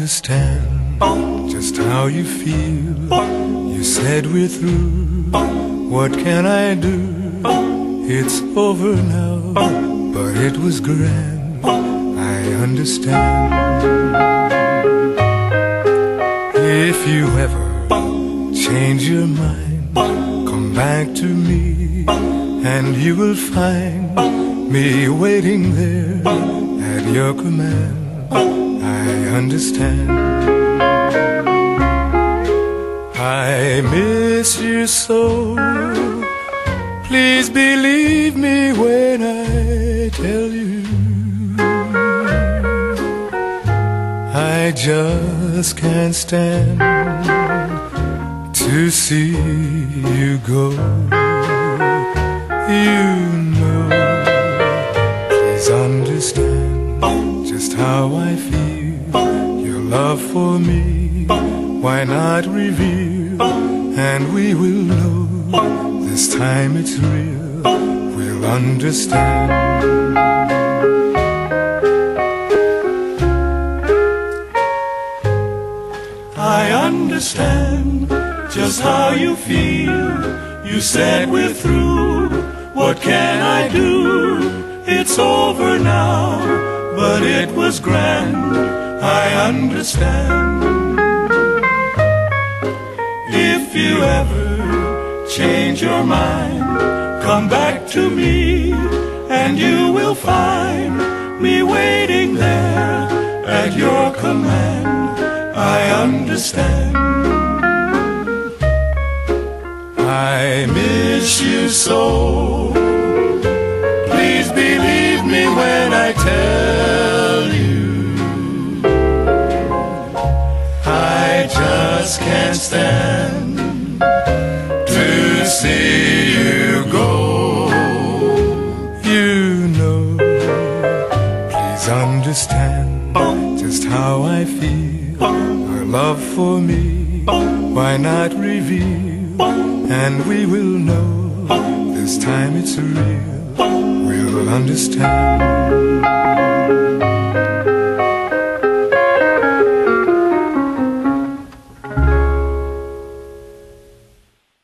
understand just how you feel. You said we're through. What can I do? It's over now, but it was grand. I understand. If you ever change your mind, come back to me, and you will find me waiting there at your command. I understand. I miss you so. Please believe me when I tell you I just can't stand to see you go. You know, please understand just how I feel. Your love for me, why not reveal? And we will know, this time it's real. We'll understand. I understand just how you feel. You said we're through. What can I do? It's over now, but it was grand. I understand. If you ever change your mind, come back to me, and you will find me waiting there at your command. I understand. I miss you so. Please believe me when I tell you I just can't stand to see you go. You know, please understand just how I feel. Our love for me, why not reveal? And we will know, this time it's real. We'll understand.